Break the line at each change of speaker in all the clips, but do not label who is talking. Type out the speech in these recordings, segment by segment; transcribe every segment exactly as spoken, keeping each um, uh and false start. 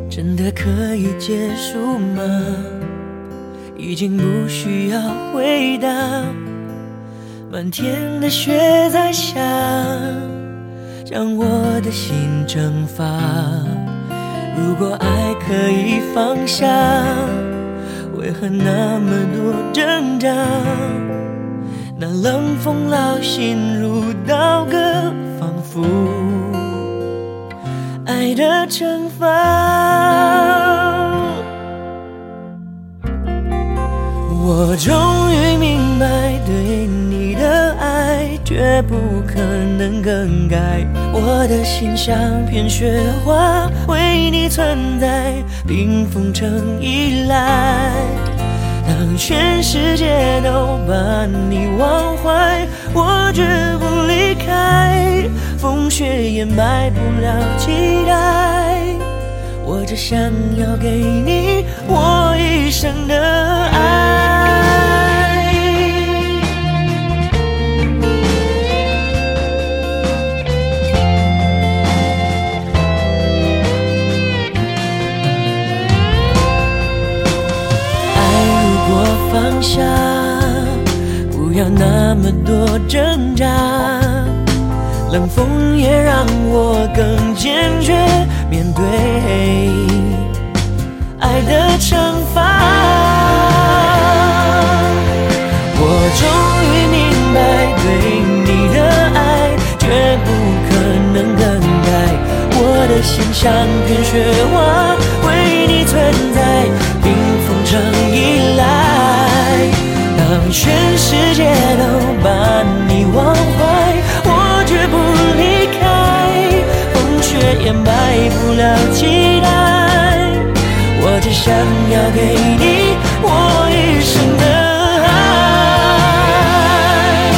真的可以结束吗？已经不需要回答。漫天的雪在下，将我的心蒸发。如果爱可以放下，为何那么多挣扎？那冷风烙心如刀割，仿佛爱的惩罚。我终于明白，对你的爱绝不可能更改。我的心像片雪花，为你存在，冰封成依赖。当全世界都把你忘怀，我绝不离开。风雪掩埋不了期待，我只想要给你我一生的爱。放下，不要那么多挣扎，冷风也让我更坚决面对爱的惩罚。我终于明白，对你的爱绝不可能更改。我的心像片雪花，为你存在，冰封成依赖。当全世界都把你忘怀，我绝不离开。风雪掩埋不了期待，我只想要给你我一生的爱。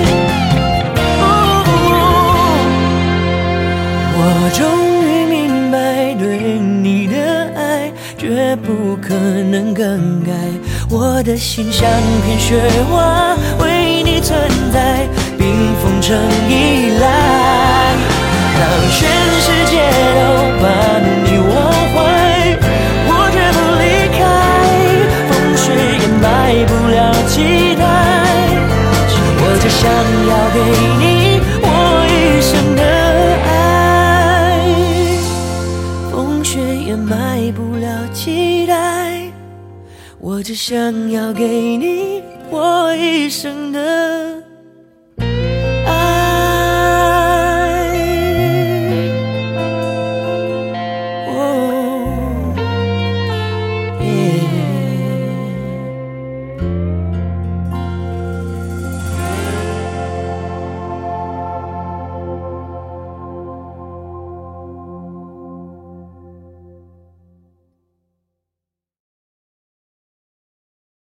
我终于明白，对你的爱绝不可能更改。我的心像片雪花，为你存在，冰封成依赖。当全世界都把你忘怀，我绝不离开。风雪掩埋不了期待，我只想要给你我一生的爱。风雪掩埋不了期待，我只想要给你我一生的